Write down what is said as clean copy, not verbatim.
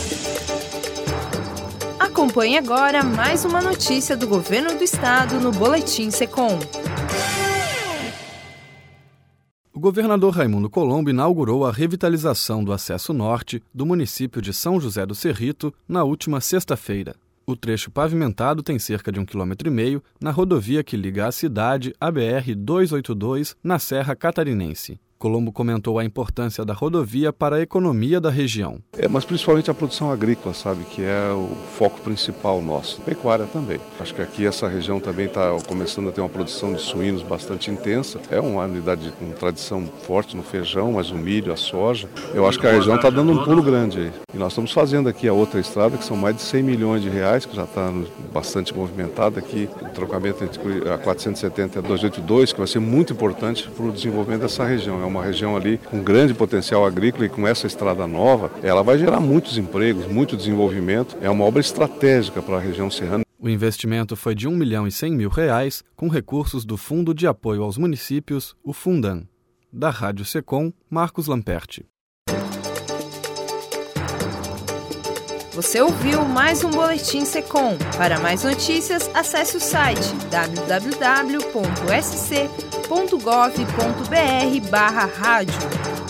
Acompanhe agora mais uma notícia do Governo do Estado no Boletim Secom. O governador Raimundo Colombo inaugurou a revitalização do acesso norte do município de São José do Cerrito na última sexta-feira. O trecho pavimentado tem cerca de 1,5 km na rodovia que liga a cidade à BR-282 na Serra Catarinense. Colombo comentou a importância da rodovia para a economia da região. Mas principalmente a produção agrícola, sabe, que é o foco principal nosso. Pecuária também. Acho que aqui essa região também está começando a ter uma produção de suínos bastante intensa. É uma unidade com tradição forte no feijão, mas o milho, a soja. Eu acho que a região está dando um pulo grande aí. E nós estamos fazendo aqui a outra estrada, que são mais de 100 milhões de reais, que já está bastante movimentada aqui. O trocamento entre a 470 e a 282, que vai ser muito importante para o desenvolvimento dessa região. É uma região ali com grande potencial agrícola e com essa estrada nova, ela vai gerar muitos empregos, muito desenvolvimento. É uma obra estratégica para a região serrana. O investimento foi de R$ 1.100.000, com recursos do Fundo de Apoio aos Municípios, o Fundan. Da Rádio Secom, Marcos Lamperti. Você ouviu mais um Boletim Secom. Para mais notícias, acesse o site www.sc.gov.br/rádio.